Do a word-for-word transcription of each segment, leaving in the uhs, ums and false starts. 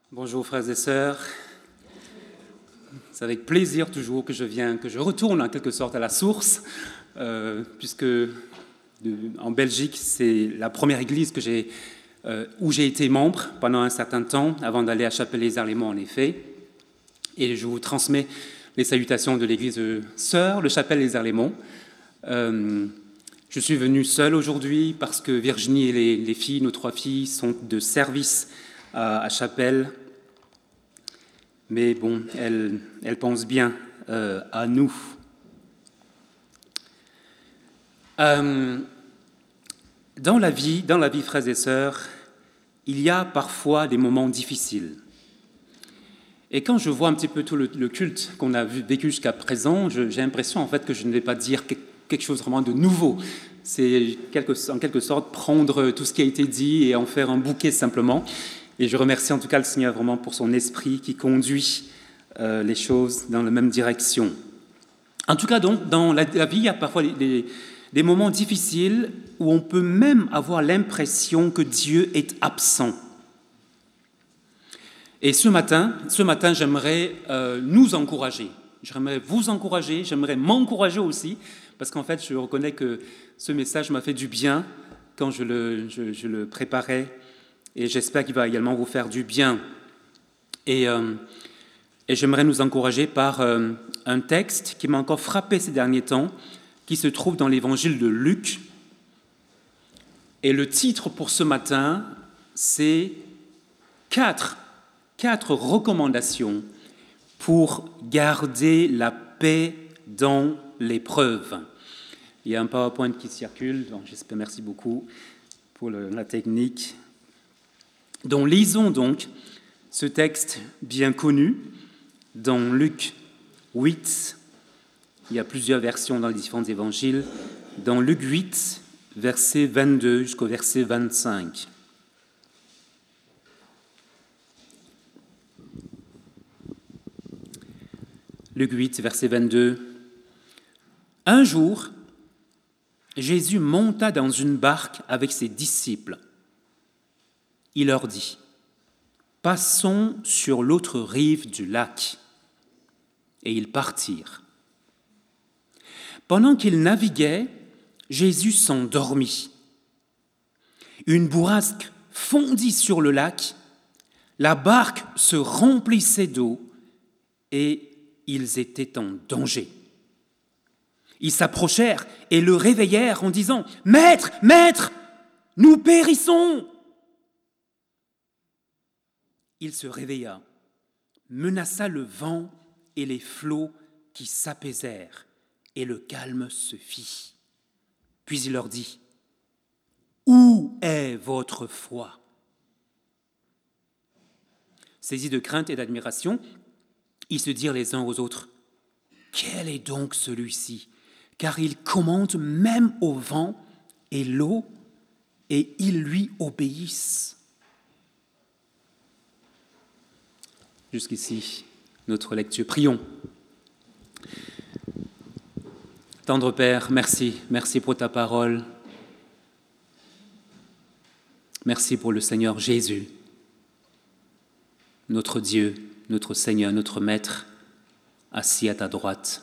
Bonjour frères et sœurs, c'est avec plaisir toujours que je viens, que je retourne en quelque sorte à la source, euh, puisque de, en Belgique c'est la première église que j'ai, euh, où j'ai été membre pendant un certain temps, avant d'aller à Chapelle-les-Arléments en effet, et je vous transmets les salutations de l'église sœur, le Chapelle-les-Arléments. Euh, je suis venu seul aujourd'hui parce que Virginie et les, les filles, nos trois filles, sont de service à, à Chapelle. Mais bon, elle, elle pense bien euh, à nous. Euh, dans la vie, dans la vie, frères et sœurs, il y a parfois des moments difficiles. Et quand je vois un petit peu tout le, le culte qu'on a vu, vécu jusqu'à présent, je, j'ai l'impression en fait que je ne vais pas dire que, quelque chose vraiment de nouveau. C'est quelque, en quelque sorte prendre tout ce qui a été dit et en faire un bouquet simplement. Et je remercie en tout cas le Seigneur vraiment pour son esprit qui conduit euh, les choses dans la même direction. En tout cas, donc, dans la, la vie, il y a parfois des, des moments difficiles où on peut même avoir l'impression que Dieu est absent. Et ce matin, ce matin, j'aimerais euh, nous encourager. J'aimerais vous encourager, j'aimerais m'encourager aussi, parce qu'en fait, je reconnais que ce message m'a fait du bien quand je le, je, je le préparais. Et j'espère qu'il va également vous faire du bien. Et, euh, et j'aimerais nous encourager par euh, un texte qui m'a encore frappé ces derniers temps, qui se trouve dans l'évangile de Luc. Et le titre pour ce matin, c'est quatre, quatre recommandations pour garder la paix dans l'épreuve. Il y a un PowerPoint qui circule, donc j'espère, merci beaucoup pour le, la technique. Donc, lisons donc ce texte bien connu dans Luc huit. Il y a plusieurs versions dans les différents évangiles. Dans Luc huit, verset vingt-deux jusqu'au verset vingt-cinq. Luc huit, verset vingt-deux. Un jour, Jésus monta dans une barque avec ses disciples. Il leur dit, « Passons sur l'autre rive du lac. » Et ils partirent. Pendant qu'ils naviguaient, Jésus s'endormit. Une bourrasque fondit sur le lac, la barque se remplissait d'eau et ils étaient en danger. Ils s'approchèrent et le réveillèrent en disant, « Maître, maître, nous périssons !» Il se réveilla, menaça le vent et les flots qui s'apaisèrent, et le calme se fit. Puis il leur dit, « Où est votre foi ?» Saisis de crainte et d'admiration, ils se dirent les uns aux autres, « Quel est donc celui-ci ? Car il commande même au vent et l'eau, et ils lui obéissent. » Jusqu'ici, notre lecture. Prions. Tendre Père, merci. Merci pour ta parole. Merci pour le Seigneur Jésus, notre Dieu, notre Seigneur, notre Maître, assis à ta droite.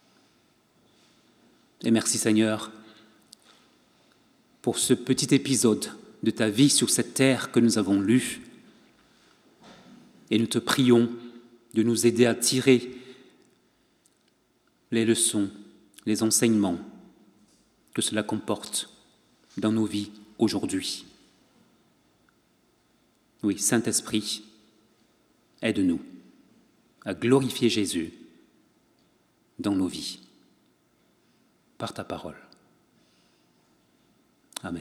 Et merci Seigneur pour ce petit épisode de ta vie sur cette terre que nous avons lu. Et nous te prions de nous aider à tirer les leçons, les enseignements que cela comporte dans nos vies aujourd'hui. Oui, Saint-Esprit, aide-nous à glorifier Jésus dans nos vies, par ta parole. Amen.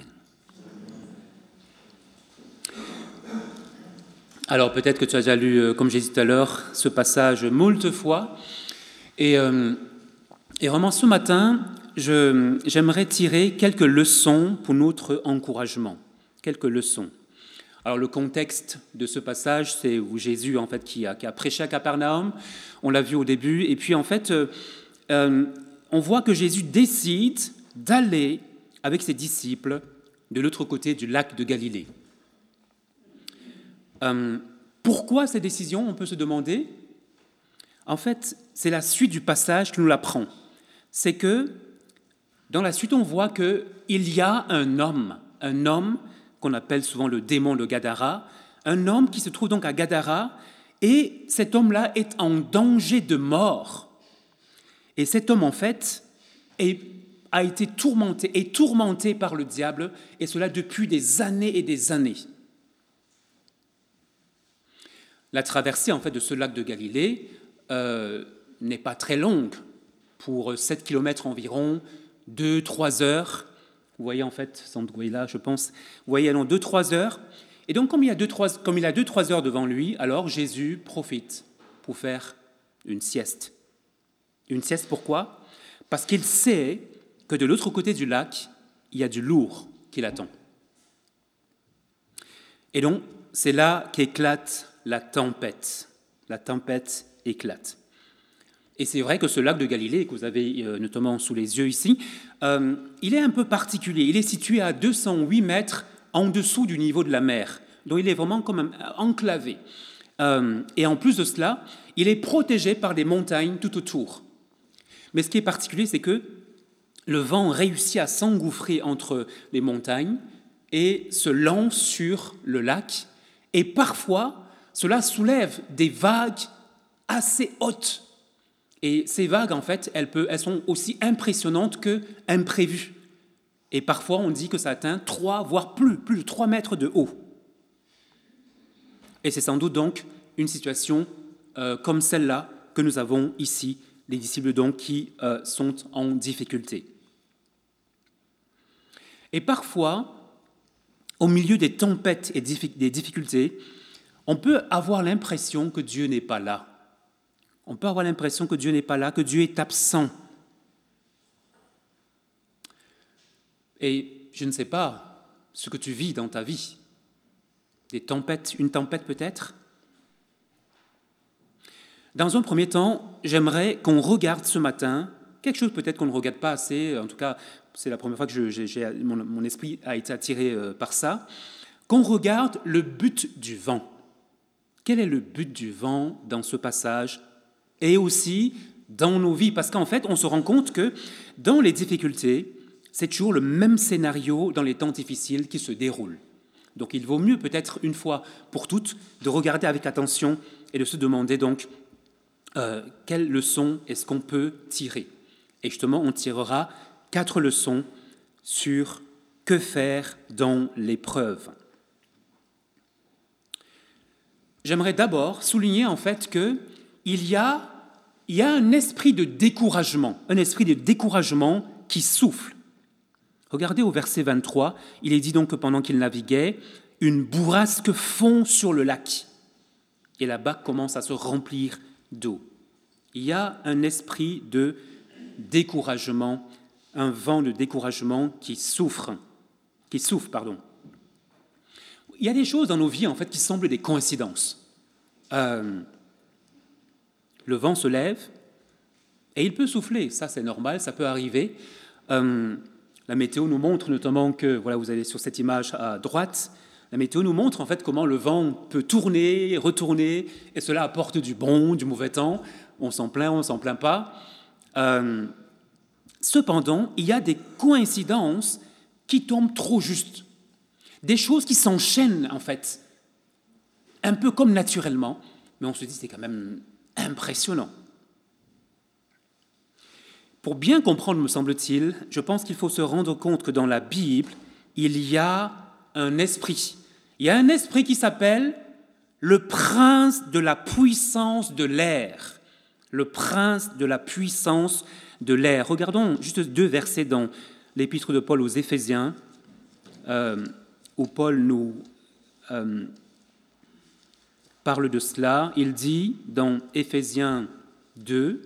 Alors peut-être que tu as déjà lu, comme j'ai dit tout à l'heure, ce passage moult fois. Et, euh, et vraiment ce matin, je, j'aimerais tirer quelques leçons pour notre encouragement. Quelques leçons. Alors le contexte de ce passage, c'est où Jésus en fait qui a, qui a prêché à Capernaum. On l'a vu au début. Et puis en fait, euh, euh, on voit que Jésus décide d'aller avec ses disciples de l'autre côté du lac de Galilée. Euh, Pourquoi ces décisions, on peut se demander? En fait, c'est la suite du passage qui nous l'apprend. C'est que, dans la suite, on voit qu'il y a un homme, un homme qu'on appelle souvent le démon de Gadara, un homme qui se trouve donc à Gadara, et cet homme-là est en danger de mort. Et cet homme, en fait, est, a été tourmenté, est tourmenté par le diable, et cela depuis des années et des années. La traversée, en fait, de ce lac de Galilée euh, n'est pas très longue, pour sept kilomètres environ, deux, trois heures. Vous voyez, en fait, Sandguela, je pense. Vous voyez, alors deux, trois heures. Et donc, comme il, y a deux, trois, comme il a deux, trois heures devant lui, alors Jésus profite pour faire une sieste. Une sieste, pourquoi? Parce qu'il sait que de l'autre côté du lac, il y a du lourd qui l'attend. Et donc, c'est là qu'éclate la tempête. La tempête éclate. Et c'est vrai que ce lac de Galilée, que vous avez euh, notamment sous les yeux ici, euh, il est un peu particulier. Il est situé à deux cent huit mètres en dessous du niveau de la mer. Donc il est vraiment comme un, enclavé. Euh, et en plus de cela, il est protégé par des montagnes tout autour. Mais ce qui est particulier, c'est que le vent réussit à s'engouffrer entre les montagnes et se lance sur le lac. Et parfois, cela soulève des vagues assez hautes. Et ces vagues, en fait, elles, peuvent, elles sont aussi impressionnantes qu'imprévues. Et parfois, on dit que ça atteint trois, voire plus, plus de trois mètres de haut. Et c'est sans doute donc une situation euh, comme celle-là que nous avons ici, les disciples donc qui euh, sont en difficulté. Et parfois, au milieu des tempêtes et des difficultés, on peut avoir l'impression que Dieu n'est pas là. On peut avoir l'impression que Dieu n'est pas là, que Dieu est absent. Et je ne sais pas ce que tu vis dans ta vie. Des tempêtes, une tempête peut-être. Dans un premier temps, j'aimerais qu'on regarde ce matin quelque chose peut-être qu'on ne regarde pas assez. En tout cas, c'est la première fois que je, j'ai, j'ai, mon, mon esprit a été attiré euh, par ça. Qu'on regarde le but du vent. Quel est le but du vent dans ce passage? Et aussi dans nos vies, parce qu'en fait, on se rend compte que dans les difficultés, c'est toujours le même scénario dans les temps difficiles qui se déroule. Donc il vaut mieux peut-être une fois pour toutes de regarder avec attention et de se demander donc euh, quelles leçons est-ce qu'on peut tirer. Et justement, on tirera quatre leçons sur que faire dans l'épreuve. J'aimerais d'abord souligner en fait que Il y, a, il y a un esprit de découragement, un esprit de découragement qui souffle. Regardez au verset vingt-trois, il est dit donc que pendant qu'il naviguait, une bourrasque fond sur le lac. Et la barque commence à se remplir d'eau. Il y a un esprit de découragement, un vent de découragement qui souffre, qui souffle, pardon. Il y a des choses dans nos vies en fait qui semblent des coïncidences. Euh, Le vent se lève et il peut souffler, ça c'est normal, ça peut arriver. Euh, la météo nous montre notamment que, voilà, vous avez sur cette image à droite, la météo nous montre en fait comment le vent peut tourner, retourner, et cela apporte du bon, du mauvais temps. On s'en plaint, on s'en plaint pas. Euh, cependant, il y a des coïncidences qui tombent trop justes, des choses qui s'enchaînent en fait, un peu comme naturellement, mais on se dit c'est quand même impressionnant. Pour bien comprendre, me semble-t-il, je pense qu'il faut se rendre compte que dans la Bible, il y a un esprit. Il y a un esprit qui s'appelle le prince de la puissance de l'air. Le prince de la puissance de l'air. Regardons juste deux versets dans l'épître de Paul aux Éphésiens, euh, où Paul nous euh, parle de cela. Il dit dans Éphésiens deux,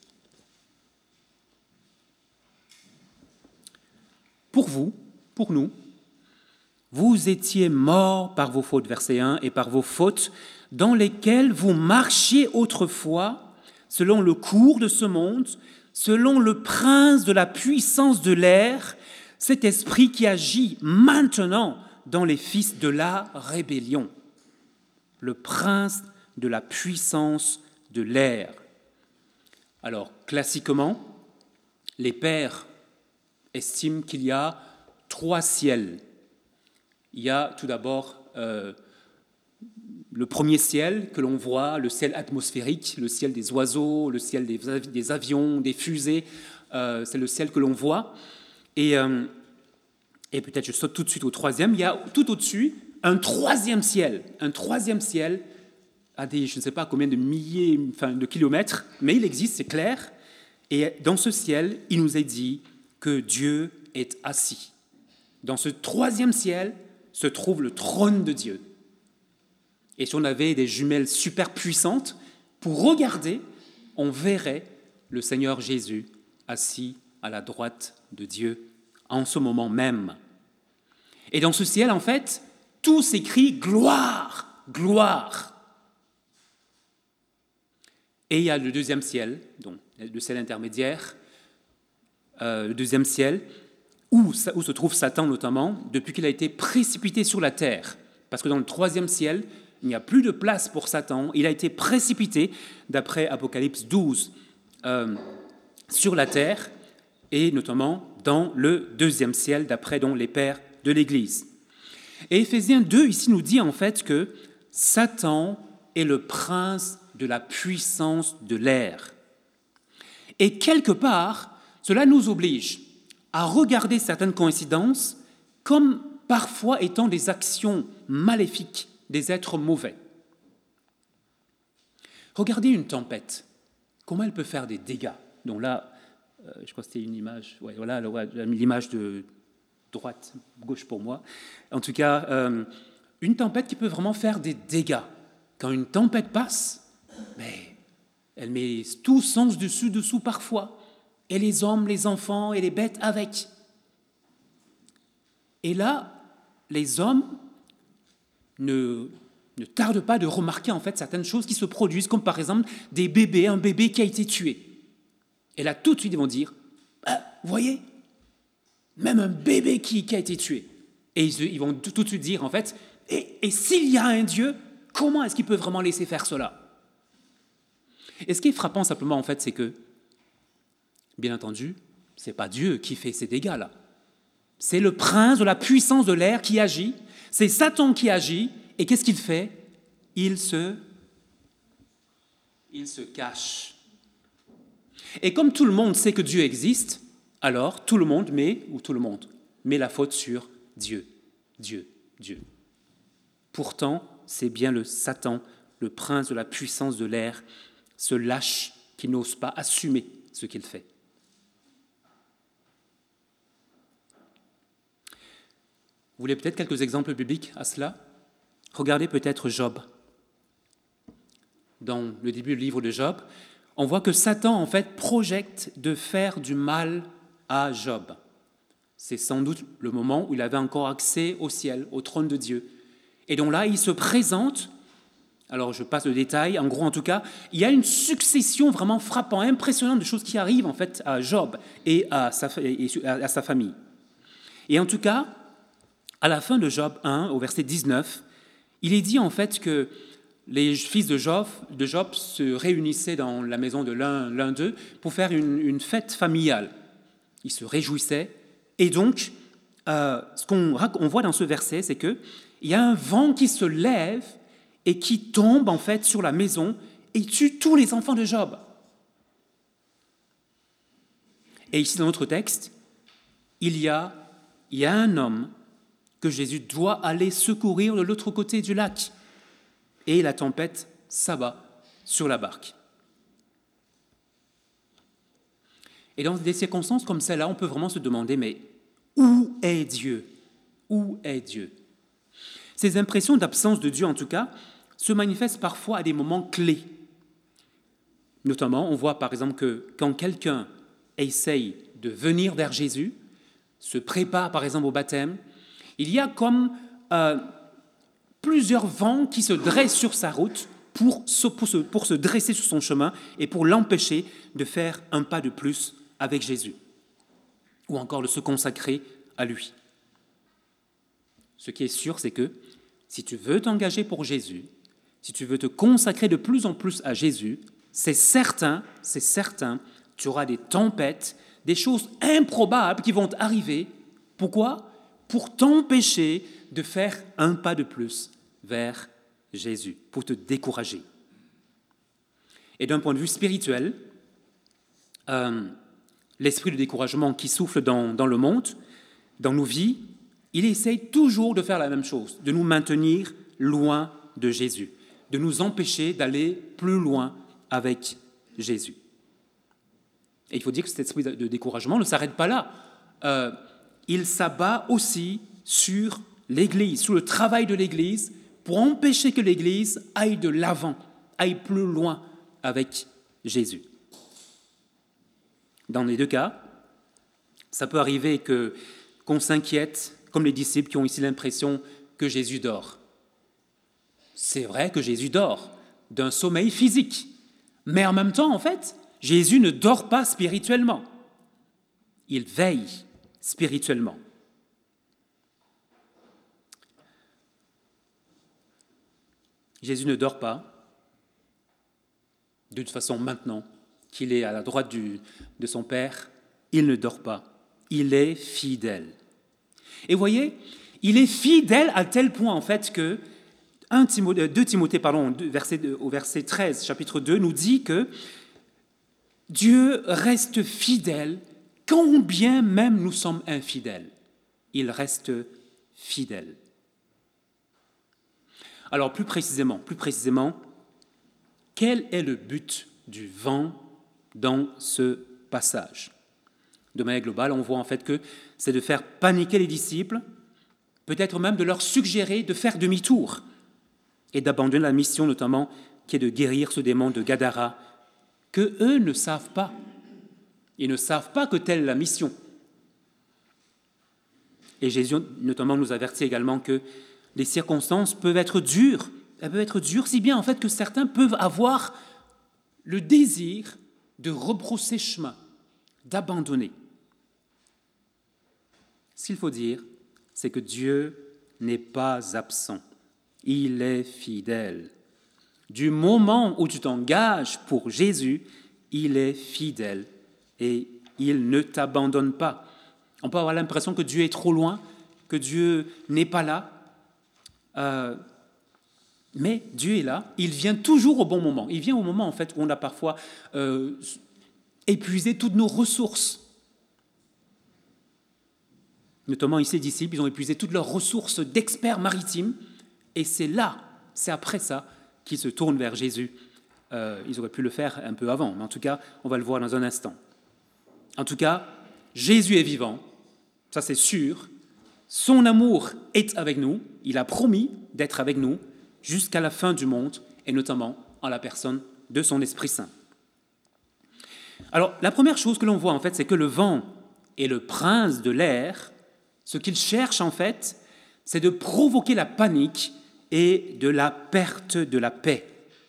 « Pour vous, pour nous, vous étiez morts par vos fautes, verset un, et par vos fautes, dans lesquelles vous marchiez autrefois, selon le cours de ce monde, selon le prince de la puissance de l'air, cet esprit qui agit maintenant dans les fils de la rébellion. » le prince de la puissance de l'air. Alors, classiquement, les pères estiment qu'il y a trois ciels. Il y a tout d'abord euh, le premier ciel que l'on voit, le ciel atmosphérique, le ciel des oiseaux, le ciel des, avi- des avions, des fusées, euh, c'est le ciel que l'on voit. Et, euh, et peut-être je saute tout de suite au troisième, il y a tout au-dessus un troisième ciel, un troisième ciel à des, je ne sais pas combien de milliers enfin, de kilomètres, mais il existe, c'est clair. Et dans ce ciel, il nous est dit que Dieu est assis. Dans ce troisième ciel se trouve le trône de Dieu. Et si on avait des jumelles super puissantes, pour regarder, on verrait le Seigneur Jésus assis à la droite de Dieu en ce moment même. Et dans ce ciel, en fait, tout s'écrit gloire, gloire. Et il y a le deuxième ciel, donc le ciel intermédiaire, euh, le deuxième ciel, où, où se trouve Satan notamment, depuis qu'il a été précipité sur la terre. Parce que dans le troisième ciel, il n'y a plus de place pour Satan. Il a été précipité, d'après Apocalypse douze, euh, sur la terre, et notamment dans le deuxième ciel, d'après donc les pères de l'Église. Et Éphésiens deux, ici, nous dit en fait que Satan est le prince de la puissance de l'air. Et quelque part, cela nous oblige à regarder certaines coïncidences comme parfois étant des actions maléfiques des êtres mauvais. Regardez une tempête, comment elle peut faire des dégâts. Donc là, euh, je crois que c'était une image, ouais, voilà, l'image de droite, gauche pour moi. En tout cas, euh, une tempête qui peut vraiment faire des dégâts. Quand une tempête passe, mais elle met tout sens dessus, dessous parfois. Et les hommes, les enfants et les bêtes avec. Et là, les hommes ne, ne tardent pas de remarquer en fait certaines choses qui se produisent, comme par exemple des bébés, un bébé qui a été tué. Et là, tout de suite, ils vont dire, ah, vous voyez, même un bébé qui, qui a été tué. Et ils, ils vont tout, tout de suite dire, en fait, et, et s'il y a un Dieu, comment est-ce qu'il peut vraiment laisser faire cela? Et ce qui est frappant simplement, en fait, c'est que, bien entendu, ce n'est pas Dieu qui fait ces dégâts-là. C'est le prince de la puissance de l'air qui agit, c'est Satan qui agit, et qu'est-ce qu'il fait? Il se, il se cache. Et comme tout le monde sait que Dieu existe, alors tout le monde met, ou tout le monde, met la faute sur Dieu, Dieu, Dieu. Pourtant, c'est bien le Satan, le prince de la puissance de l'air, ce lâche qui n'ose pas assumer ce qu'il fait. Vous voulez peut-être quelques exemples bibliques à cela? Regardez peut-être Job. Dans le début du livre de Job, on voit que Satan, en fait, projette de faire du mal à Job. C'est sans doute le moment où il avait encore accès au ciel, au trône de Dieu. Et donc là, il se présente, alors je passe le détail, en gros en tout cas, il y a une succession vraiment frappante, impressionnante de choses qui arrivent en fait à Job et à sa, et à sa famille. Et en tout cas, à la fin de Job un, au verset dix-neuf, il est dit en fait que les fils de Job, de Job se réunissaient dans la maison de l'un, l'un d'eux pour faire une, une fête familiale. Ils se réjouissaient. Et donc, euh, ce qu'on on voit dans ce verset, c'est qu'il y a un vent qui se lève et qui tombe en fait sur la maison et tue tous les enfants de Job. Et ici, dans notre texte, il y a, il y a un homme que Jésus doit aller secourir de l'autre côté du lac. Et la tempête s'abat sur la barque. Et dans des circonstances comme celle-là, on peut vraiment se demander, mais où est Dieu? Où est Dieu? Ces impressions d'absence de Dieu, en tout cas, se manifestent parfois à des moments clés. Notamment, on voit par exemple que quand quelqu'un essaye de venir vers Jésus, se prépare par exemple au baptême, il y a comme euh, plusieurs vents qui se dressent sur sa route pour se, pour, se, pour se dresser sur son chemin et pour l'empêcher de faire un pas de plus avec Jésus, ou encore de se consacrer à lui. Ce qui est sûr, c'est que si tu veux t'engager pour Jésus, si tu veux te consacrer de plus en plus à Jésus, c'est certain, c'est certain, tu auras des tempêtes, des choses improbables qui vont arriver. Pourquoi ? Pour t'empêcher de faire un pas de plus vers Jésus, pour te décourager. Et d'un point de vue spirituel, euh, l'esprit de découragement qui souffle dans, dans le monde, dans nos vies, il essaye toujours de faire la même chose, de nous maintenir loin de Jésus, de nous empêcher d'aller plus loin avec Jésus. Et il faut dire que cet esprit de découragement ne s'arrête pas là. Euh, il s'abat aussi sur l'Église, sur le travail de l'Église, pour empêcher que l'Église aille de l'avant, aille plus loin avec Jésus. Dans les deux cas, ça peut arriver que, qu'on s'inquiète, comme les disciples qui ont ici l'impression que Jésus dort. C'est vrai que Jésus dort d'un sommeil physique, mais en même temps, en fait, Jésus ne dort pas spirituellement. Il veille spirituellement. Jésus ne dort pas, de toute façon maintenant qu'il est à la droite du, de son Père, il ne dort pas, il est fidèle. Et vous voyez, il est fidèle à tel point en fait que deux Timothée, pardon, verset, au verset treize, chapitre deux, nous dit que Dieu reste fidèle quand bien même nous sommes infidèles. Il reste fidèle. Alors plus précisément, plus précisément, quel est le but du vent dans ce passage ? De manière globale, on voit en fait que c'est de faire paniquer les disciples, peut-être même de leur suggérer de faire demi-tour et d'abandonner la mission notamment qui est de guérir ce démon de Gadara, que eux ne savent pas. Ils ne savent pas que telle est la mission. Et Jésus notamment nous avertit également que les circonstances peuvent être dures. Elles peuvent être dures si bien en fait que certains peuvent avoir le désir de rebrousser chemin, d'abandonner. Ce qu'il faut dire, c'est que Dieu n'est pas absent. Il est fidèle. Du moment où tu t'engages pour Jésus, il est fidèle et il ne t'abandonne pas. On peut avoir l'impression que Dieu est trop loin, que Dieu n'est pas là. Euh, mais Dieu est là. Il vient toujours au bon moment. Il vient au moment en fait où on a parfois euh, épuisé toutes nos ressources. Notamment ici, les disciples, ils ont épuisé toutes leurs ressources d'experts maritimes. Et c'est là, c'est après ça, qu'ils se tournent vers Jésus. Euh, ils auraient pu le faire un peu avant, mais en tout cas, on va le voir dans un instant. En tout cas, Jésus est vivant, ça c'est sûr. Son amour est avec nous, il a promis d'être avec nous jusqu'à la fin du monde, et notamment en la personne de son Esprit Saint. Alors, la première chose que l'on voit, en fait, c'est que le vent et le prince de l'air, ce qu'ils cherchent, en fait, c'est de provoquer la panique et de la perte de la paix.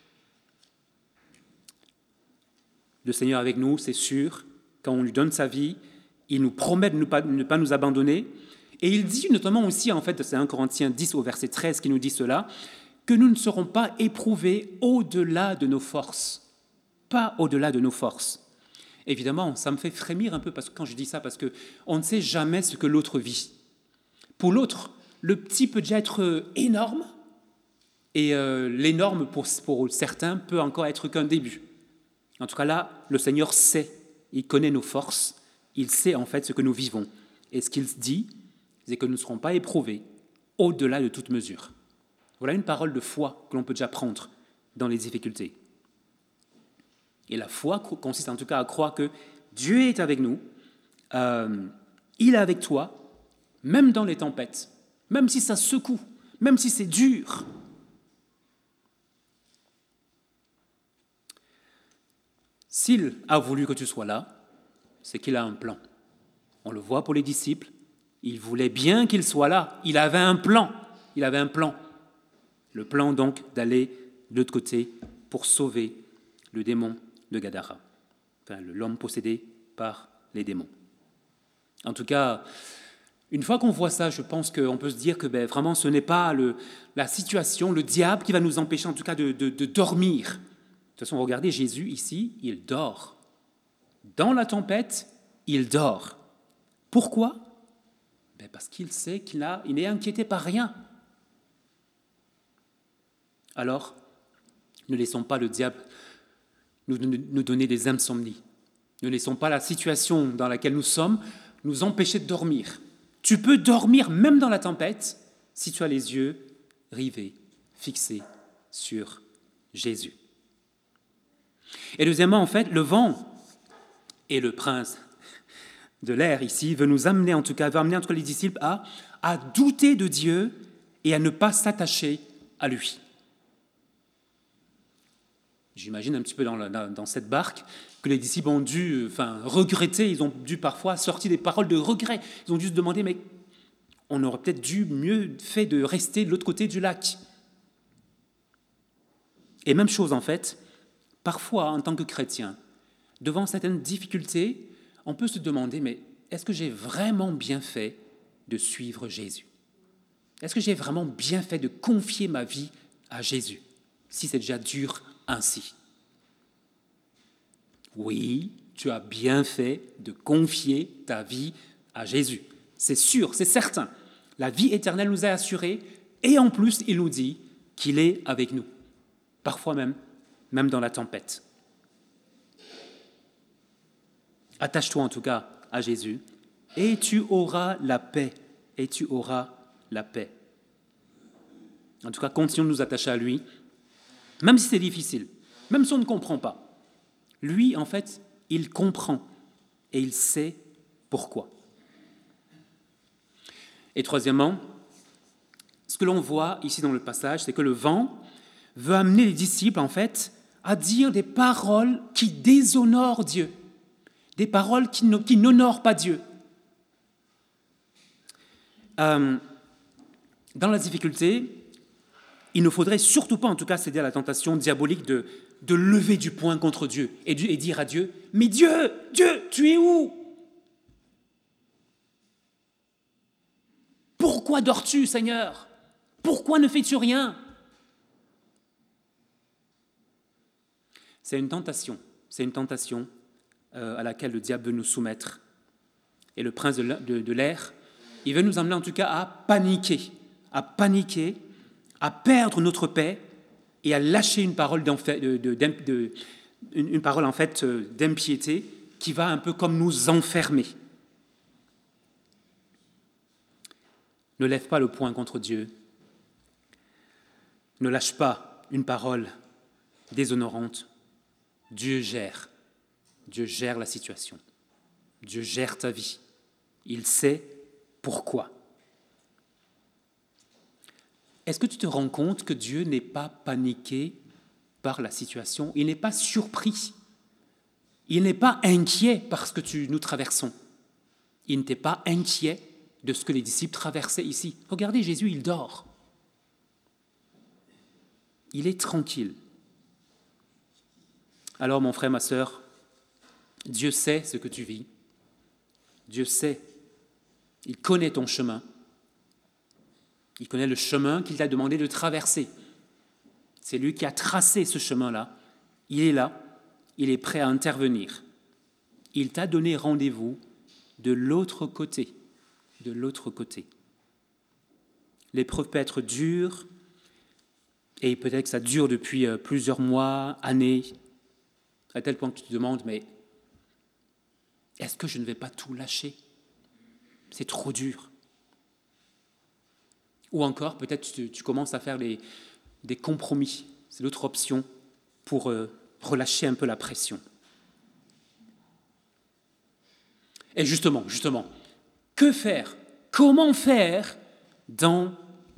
Le Seigneur avec nous, c'est sûr, quand on lui donne sa vie, il nous promet de ne pas, de ne pas nous abandonner. Et il dit notamment aussi, en fait, c'est un Corinthiens dix au verset treize qui nous dit cela, que nous ne serons pas éprouvés au-delà de nos forces. Pas au-delà de nos forces. Évidemment, ça me fait frémir un peu parce que quand je dis ça, parce qu'on ne sait jamais ce que l'autre vit. Pour l'autre, le petit peut déjà être énorme, et euh, l'énorme, pour, pour certains, peut encore être qu'un début. En tout cas là, le Seigneur sait, il connaît nos forces, il sait en fait ce que nous vivons. Et ce qu'il dit, c'est que nous ne serons pas éprouvés au-delà de toute mesure. Voilà une parole de foi que l'on peut déjà prendre dans les difficultés. Et la foi consiste en tout cas à croire que Dieu est avec nous, euh, il est avec toi, même dans les tempêtes, même si ça secoue, même si c'est dur. S'il a voulu que tu sois là, c'est qu'il a un plan. On le voit pour les disciples, il voulait bien qu'il soit là, il avait un plan, il avait un plan. Le plan donc d'aller de l'autre côté pour sauver le démon de Gadara, enfin l'homme possédé par les démons. En tout cas, Une fois qu'on voit ça, je pense qu'on peut se dire que ben, vraiment ce n'est pas le, la situation, le diable qui va nous empêcher en tout cas de, de, de dormir. De toute façon, regardez Jésus ici, il dort. Dans la tempête, il dort. Pourquoi ? Ben parce qu'il sait qu'il a, il n'est inquiété par rien. Alors, ne laissons pas le diable nous, nous donner des insomnies. Ne laissons pas la situation dans laquelle nous sommes nous empêcher de dormir. Tu peux dormir même dans la tempête si tu as les yeux rivés, fixés sur Jésus. Et deuxièmement, en fait, le vent et le prince de l'air ici veut nous amener, en tout cas, veut amener entre les disciples à, à douter de Dieu et à ne pas s'attacher à lui. J'imagine un petit peu dans, la, dans cette barque que les disciples ont dû enfin, regretter, ils ont dû parfois sortir des paroles de regret. Ils ont dû se demander, mais on aurait peut-être dû mieux fait de rester de l'autre côté du lac. Et même chose en fait, parfois en tant que chrétien, devant certaines difficultés, on peut se demander, mais est-ce que j'ai vraiment bien fait de suivre Jésus ? Est-ce que j'ai vraiment bien fait de confier ma vie à Jésus, si c'est déjà dur ainsi ? Oui, tu as bien fait de confier ta vie à Jésus. C'est sûr, c'est certain. La vie éternelle nous est assurée et en plus, il nous dit qu'il est avec nous. Parfois même, même dans la tempête. Attache-toi en tout cas à Jésus et tu auras la paix. Et tu auras la paix. En tout cas, continuons de nous attacher à lui, même si c'est difficile, même si on ne comprend pas. Lui, en fait, il comprend et il sait pourquoi. Et troisièmement, ce que l'on voit ici dans le passage, c'est que le vent veut amener les disciples, en fait, à dire des paroles qui déshonorent Dieu, des paroles qui n'honorent pas Dieu. Euh, dans la difficulté, il ne faudrait surtout pas, en tout cas, céder à la tentation diabolique de, de lever du poing contre Dieu et, et dire à Dieu, « Mais Dieu, Dieu, tu es où ? Pourquoi dors-tu, Seigneur ? Pourquoi ne fais-tu rien ?» C'est une tentation, c'est une tentation euh, à laquelle le diable veut nous soumettre. Et le prince de, de, de l'air, il veut nous amener en tout cas à paniquer, à paniquer, à perdre notre paix et à lâcher une parole, de, de, de, de, une, une parole en fait d'impiété qui va un peu comme nous enfermer. Ne lève pas le poing contre Dieu. Ne lâche pas une parole déshonorante. Dieu gère. Dieu gère la situation. Dieu gère ta vie. Il sait pourquoi. Est-ce que tu te rends compte que Dieu n'est pas paniqué par la situation ? Il n'est pas surpris. Il n'est pas inquiet par ce que tu, nous traversons. Il n'était pas inquiet de ce que les disciples traversaient ici. Regardez, Jésus, il dort. Il est tranquille. Alors, mon frère, ma sœur, Dieu sait ce que tu vis. Dieu sait. Il connaît ton chemin. Il connaît le chemin qu'il t'a demandé de traverser. C'est lui qui a tracé ce chemin-là. Il est là. Il est prêt à intervenir. Il t'a donné rendez-vous de l'autre côté. De l'autre côté. L'épreuve peut être dure, et peut-être que ça dure depuis plusieurs mois, années, à tel point que tu te demandes, mais est-ce que je ne vais pas tout lâcher ? C'est trop dur. Ou encore, peut-être tu, tu commences à faire les, des compromis. C'est l'autre option pour euh, relâcher un peu la pression. Et justement, justement, que faire ? Comment faire dans l'épreuve ?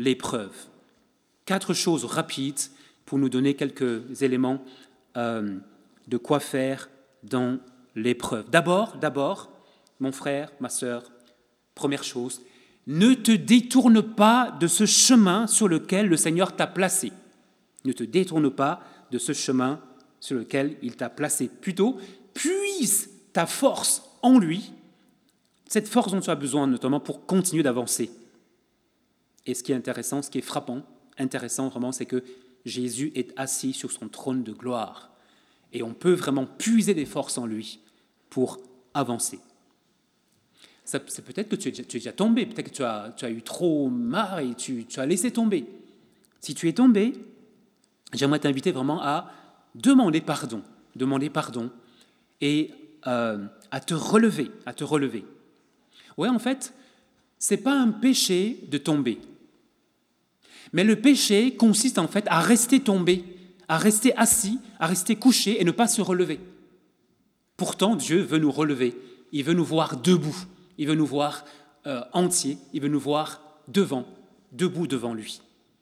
Quatre choses rapides pour nous donner quelques éléments euh, de quoi faire dans l'épreuve. D'abord, d'abord, mon frère, ma sœur, première chose, ne te détourne pas de ce chemin sur lequel le Seigneur t'a placé. Ne te détourne pas de ce chemin sur lequel il t'a placé. Plutôt, puise ta force en lui Cette force dont tu as besoin notamment pour continuer d'avancer. Et ce qui est intéressant, ce qui est frappant, intéressant vraiment, c'est que Jésus est assis sur son trône de gloire. Et on peut vraiment puiser des forces en lui pour avancer. Ça, c'est peut-être que tu es, tu es déjà tombé, peut-être que tu as, tu as eu trop marre et tu, tu as laissé tomber. Si tu es tombé, j'aimerais t'inviter vraiment à demander pardon, demander pardon et euh, à te relever, à te relever. Ouais, en fait, c'est pas un péché de tomber. Mais le péché consiste en fait à rester tombé, à rester assis, à rester couché et ne pas se relever. Pourtant, Dieu veut nous relever. Il veut nous voir debout. Il veut nous voir euh, entiers. Il veut nous voir devant, debout devant lui.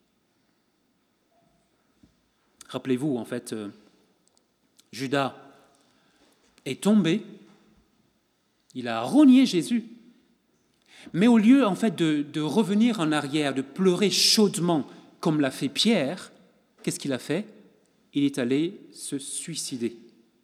Rappelez-vous, en fait, euh, Judas est tombé. Il a renié Jésus. Mais au lieu, en fait, de, de revenir en arrière, de pleurer chaudement comme l'a fait Pierre, qu'est-ce qu'il a fait? Il est allé se suicider.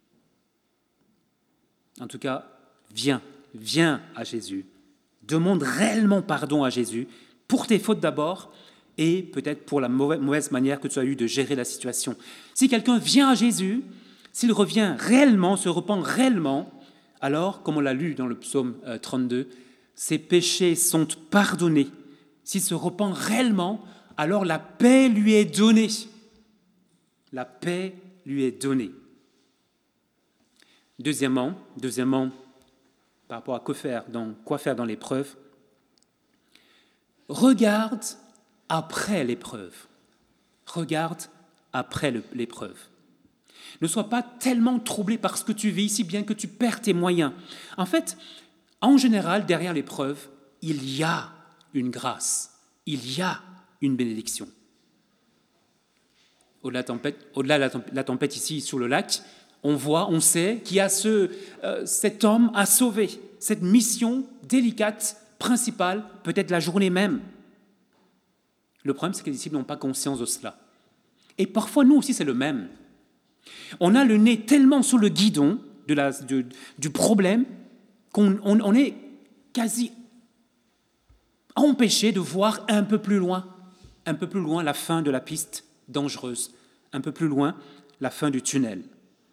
En tout cas, viens, viens à Jésus. Demande réellement pardon à Jésus pour tes fautes d'abord et peut-être pour la mauvaise manière que tu as eue de gérer la situation. Si quelqu'un vient à Jésus, s'il revient réellement, se repent réellement, alors, comme on l'a lu dans le psaume trente-deux, ses péchés sont pardonnés. S'il se repent réellement, alors la paix lui est donnée. La paix lui est donnée. Deuxièmement, deuxièmement, par rapport à quoi faire dans, quoi faire dans l'épreuve, regarde après l'épreuve. Regarde après le, l'épreuve. Ne sois pas tellement troublé par ce que tu vis, si bien que tu perds tes moyens. En fait, en général, derrière l'épreuve, il y a une grâce, il y a une bénédiction. Au-delà de la tempête, au-delà de la tempête, la tempête ici sur le lac, on voit, on sait qu'il y a ce, euh, cet homme à sauver, cette mission délicate, principale, peut-être la journée même. Le problème, c'est que les disciples n'ont pas conscience de cela. Et parfois, nous aussi, c'est le même. On a le nez tellement sous le guidon de la, de, du problème qu'on on, on est quasi empêché de voir un peu plus loin, un peu plus loin la fin de la piste dangereuse, un peu plus loin la fin du tunnel.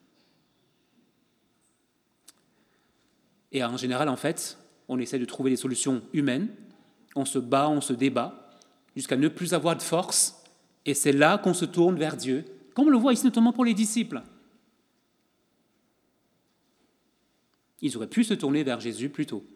Et en général, en fait, on essaie de trouver des solutions humaines, on se bat, on se débat, jusqu'à ne plus avoir de force, et c'est là qu'on se tourne vers Dieu, comme on le voit ici notamment pour les disciples. Ils auraient pu se tourner vers Jésus plus tôt.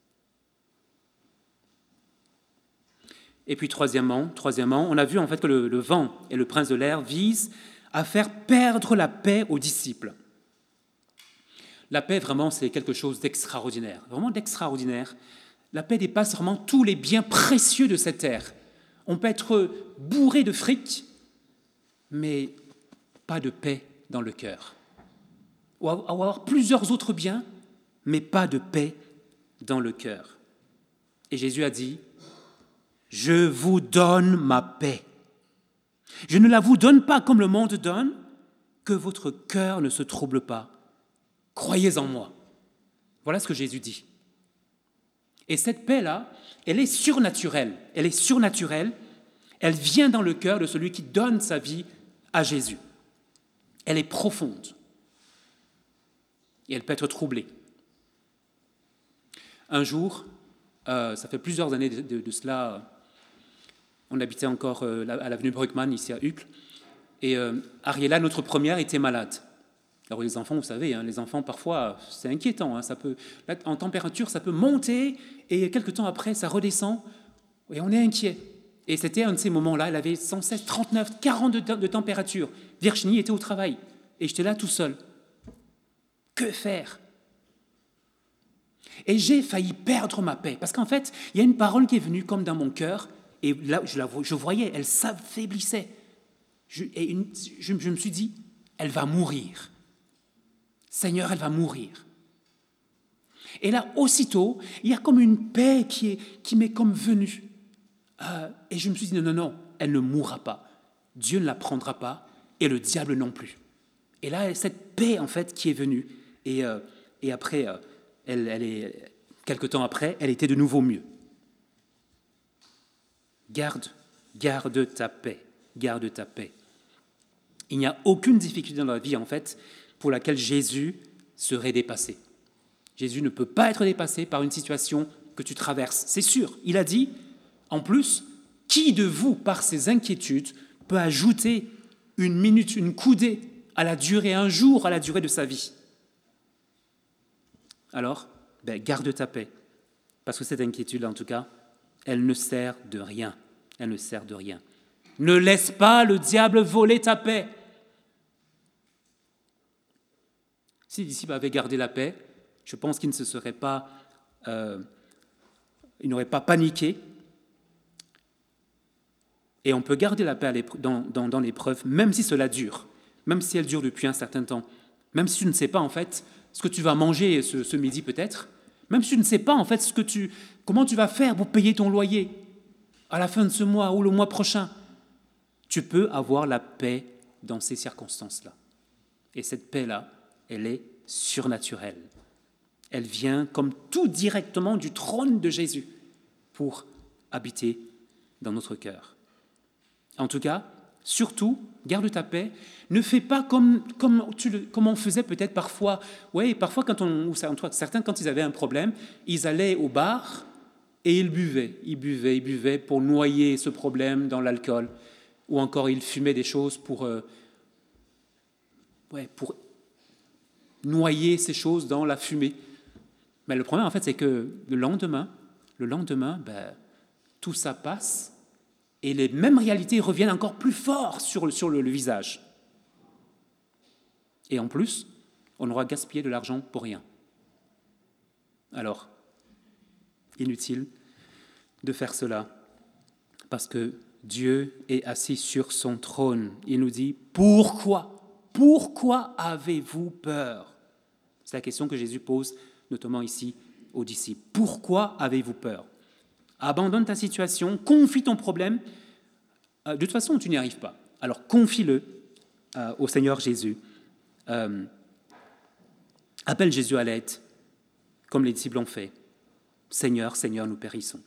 Et puis troisièmement, troisièmement, on a vu en fait que le, le vent et le prince de l'air visent à faire perdre la paix aux disciples. La paix, vraiment, c'est quelque chose d'extraordinaire, vraiment d'extraordinaire. La paix dépasse vraiment tous les biens précieux de cette terre. On peut être bourré de fric, mais pas de paix dans le cœur. Ou avoir plusieurs autres biens, mais pas de paix dans le cœur. Et Jésus a dit, « Je vous donne ma paix. Je ne la vous donne pas comme le monde donne, que votre cœur ne se trouble pas. Croyez en moi. » Voilà ce que Jésus dit. Et cette paix-là, elle est surnaturelle. Elle est surnaturelle. Elle vient dans le cœur de celui qui donne sa vie à Jésus. Elle est profonde. Et elle peut être troublée. Un jour, euh, ça fait plusieurs années de, de, de cela, euh, on habitait encore euh, à l'avenue Bruckmann, ici à Uccle, et euh, Ariella, notre première, était malade. Alors les enfants, vous savez, hein, les enfants, parfois, c'est inquiétant. Hein, ça peut, là, en température, ça peut monter, et quelques temps après, ça redescend, et on est inquiet. Et c'était un de ces moments-là, elle avait cent seize, trente-neuf, quarante de, de température. Virginie était au travail, et j'étais là tout seul. Que faire ? Et j'ai failli perdre ma paix, parce qu'en fait, il y a une parole qui est venue comme dans mon cœur, et là, je, la, je voyais, elle s'affaiblissait. Je, et une, je, je me suis dit, elle va mourir. Seigneur, elle va mourir. Et là, aussitôt, il y a comme une paix qui, est, qui m'est comme venue. Euh, et je me suis dit, non, non, non, elle ne mourra pas. Dieu ne la prendra pas, et le diable non plus. Et là, cette paix, en fait, qui est venue. Et, euh, et après, euh, elle, elle est Quelque temps après, elle était de nouveau mieux. Garde, garde ta paix, garde ta paix. Il n'y a aucune difficulté dans la vie, en fait, pour laquelle Jésus serait dépassé. Jésus ne peut pas être dépassé par une situation que tu traverses. C'est sûr, il a dit, en plus, qui de vous, par ses inquiétudes, peut ajouter une minute, une coudée à la durée, un jour à la durée de sa vie? Alors, ben, garde ta paix, parce que cette inquiétude, en tout cas, elle ne sert de rien. Elle ne sert de rien. Ne laisse pas le diable voler ta paix. Si les disciples avaient gardé la paix, je pense qu'ils ne se seraient pas, euh, ils n'auraient pas paniqué. Et on peut garder la paix dans, dans, dans l'épreuve, même si cela dure, même si elle dure depuis un certain temps, même si tu ne sais pas en fait ce que tu vas manger ce, ce midi peut-être, même si tu ne sais pas en fait ce que tu, comment tu vas faire pour payer ton loyer à la fin de ce mois ou le mois prochain. Tu peux avoir la paix dans ces circonstances-là. Et cette paix-là, elle est surnaturelle. Elle vient comme tout directement du trône de Jésus pour habiter dans notre cœur. En tout cas, surtout, garde ta paix. Ne fais pas comme, comme, tu le, comme on faisait peut-être parfois. Oui, parfois, quand on, ou certains, quand ils avaient un problème, ils allaient au bar et ils buvaient. Ils buvaient, ils buvaient pour noyer ce problème dans l'alcool. Ou encore, ils fumaient des choses pour, euh, ouais, pour noyer ces choses dans la fumée. Mais le problème, en fait, c'est que le lendemain, le lendemain, ben, tout ça passe et les mêmes réalités reviennent encore plus fort sur, sur le, le visage. Et en plus, on aura gaspillé de l'argent pour rien. Alors, inutile de faire cela, parce que Dieu est assis sur son trône. Il nous dit, pourquoi ? Pourquoi avez-vous peur ? C'est la question que Jésus pose, notamment ici, aux disciples. Pourquoi avez-vous peur ? Abandonne ta situation, confie ton problème. De toute façon, tu n'y arrives pas. Alors, confie-le euh, au Seigneur Jésus. Euh, appelle Jésus à l'aide, comme les disciples l'ont fait. Seigneur, Seigneur, nous périssons.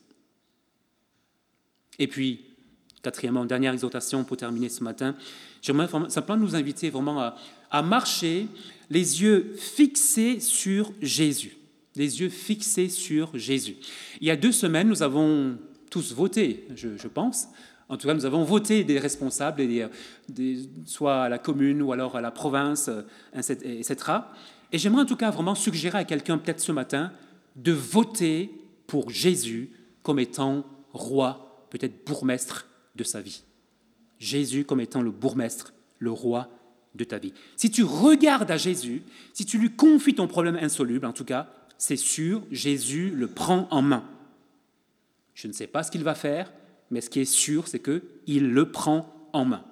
Et puis, quatrièmement, dernière exhortation pour terminer ce matin, j'aimerais simplement nous inviter vraiment à, à marcher les yeux fixés sur Jésus. Les yeux fixés sur Jésus. Il y a deux semaines, nous avons tous voté, je, je pense. En tout cas, nous avons voté des responsables, des, des, soit à la commune ou alors à la province, et cetera. Et j'aimerais en tout cas vraiment suggérer à quelqu'un, peut-être ce matin, de voter pour Jésus comme étant roi, peut-être bourgmestre de sa vie. Jésus comme étant le bourgmestre, le roi de ta vie. Si tu regardes à Jésus, si tu lui confies ton problème insoluble, en tout cas, c'est sûr, Jésus le prend en main. Je ne sais pas ce qu'il va faire, mais ce qui est sûr, c'est qu'il le prend en main.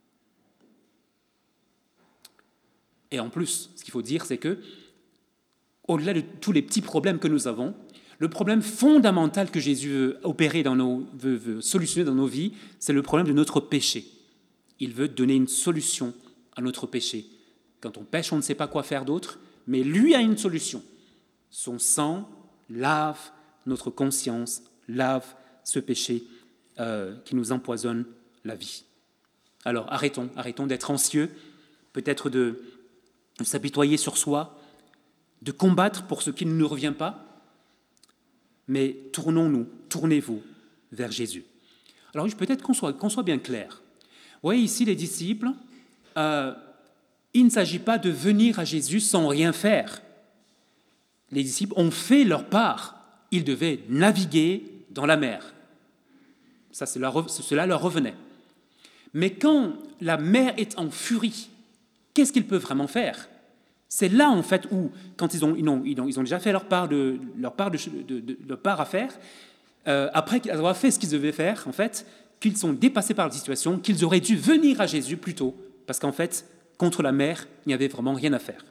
Et en plus, ce qu'il faut dire, c'est que, au-delà de tous les petits problèmes que nous avons, le problème fondamental que Jésus veut opérer dans nos, veut, veut solutionner dans nos vies, c'est le problème de notre péché. Il veut donner une solution à notre péché. Quand on pêche, on ne sait pas quoi faire d'autre, mais lui a une solution. Son sang lave notre conscience, lave ce péché euh, qui nous empoisonne la vie. Alors arrêtons, arrêtons d'être anxieux, peut-être de, de s'apitoyer sur soi, de combattre pour ce qui ne nous revient pas, mais tournons-nous, tournez-vous vers Jésus. Alors peut-être qu'on soit, qu'on soit bien clair. Vous voyez ici les disciples, euh, il ne s'agit pas de venir à Jésus sans rien faire. Les disciples ont fait leur part. Ils devaient naviguer dans la mer. Ça, cela leur revenait. Mais quand la mer est en furie, qu'est-ce qu'ils peuvent vraiment faire ? C'est là, en fait, où, quand ils ont, ils ont, ils ont, ils ont déjà fait leur part, de, leur part, de, de, de, leur part à faire, euh, après avoir fait ce qu'ils devaient faire, en fait, qu'ils sont dépassés par la situation, qu'ils auraient dû venir à Jésus plus tôt, parce qu'en fait, contre la mer, il n'y avait vraiment rien à faire.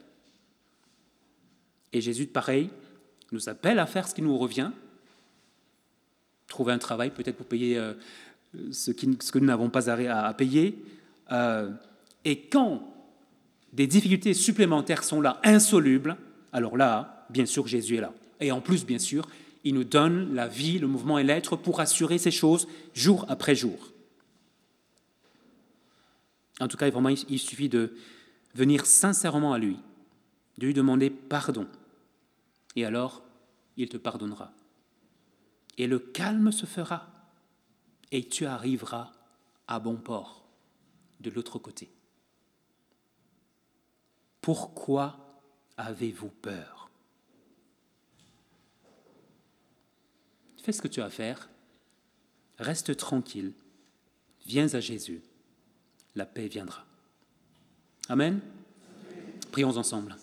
Et Jésus, pareil, nous appelle à faire ce qui nous revient, trouver un travail peut-être pour payer euh, ce, qui, ce que nous n'avons pas à, à payer. Euh, et quand des difficultés supplémentaires sont là, insolubles, alors là, bien sûr, Jésus est là. Et en plus, bien sûr, il nous donne la vie, le mouvement et l'être pour assurer ces choses jour après jour. En tout cas, vraiment, il suffit de venir sincèrement à lui, de lui demander pardon. Et alors, il te pardonnera. Et le calme se fera. Et tu arriveras à bon port, de l'autre côté. Pourquoi avez-vous peur? Fais ce que tu as à faire. Reste tranquille. Viens à Jésus. La paix viendra. Amen. Prions ensemble.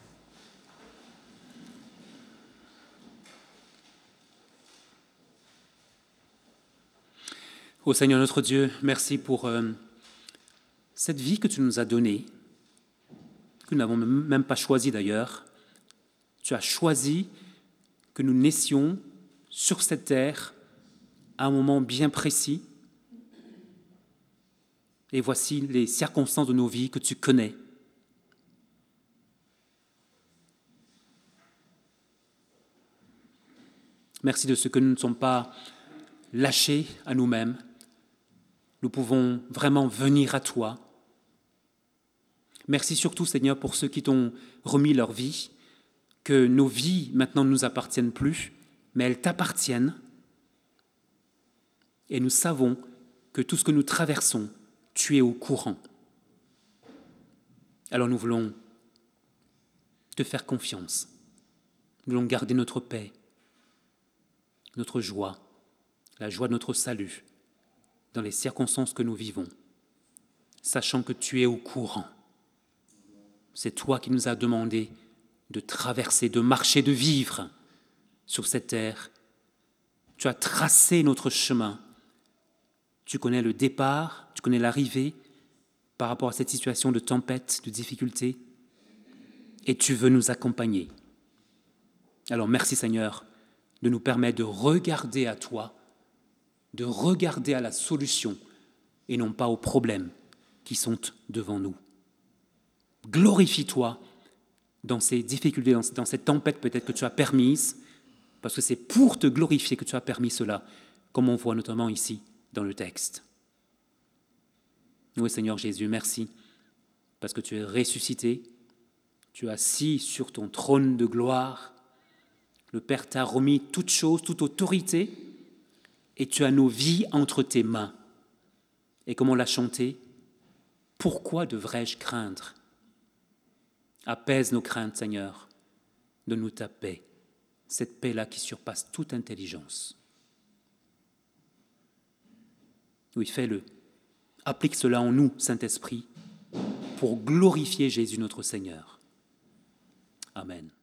Ô Seigneur notre Dieu, merci pour euh, cette vie que tu nous as donnée, que nous n'avons même pas choisie d'ailleurs. Tu as choisi que nous naissions sur cette terre à un moment bien précis. Et voici les circonstances de nos vies que tu connais. Merci de ce que nous ne sommes pas lâchés à nous-mêmes. Nous pouvons vraiment venir à toi. Merci surtout, Seigneur, pour ceux qui t'ont remis leur vie, que nos vies maintenant ne nous appartiennent plus, mais elles t'appartiennent. Et nous savons que tout ce que nous traversons, tu es au courant. Alors nous voulons te faire confiance. Nous voulons garder notre paix, notre joie, la joie de notre salut, dans les circonstances que nous vivons, sachant que tu es au courant. C'est toi qui nous as demandé de traverser, de marcher, de vivre sur cette terre. Tu as tracé notre chemin. Tu connais le départ, tu connais l'arrivée par rapport à cette situation de tempête, de difficulté, et tu veux nous accompagner. Alors merci Seigneur de nous permettre de regarder à toi, de regarder à la solution et non pas aux problèmes qui sont devant nous. Glorifie-toi dans ces difficultés, dans cette tempête peut-être que tu as permise, parce que c'est pour te glorifier que tu as permis cela, comme on voit notamment ici dans le texte. Oui Seigneur Jésus, merci, parce que tu es ressuscité, tu es assis sur ton trône de gloire, le Père t'a remis toute chose, toute autorité, et tu as nos vies entre tes mains. Et comme on l'a chanté, pourquoi devrais-je craindre? Apaise nos craintes, Seigneur, donne-nous ta paix, cette paix-là qui surpasse toute intelligence. Oui, fais-le. Applique cela en nous, Saint-Esprit, pour glorifier Jésus notre Seigneur. Amen.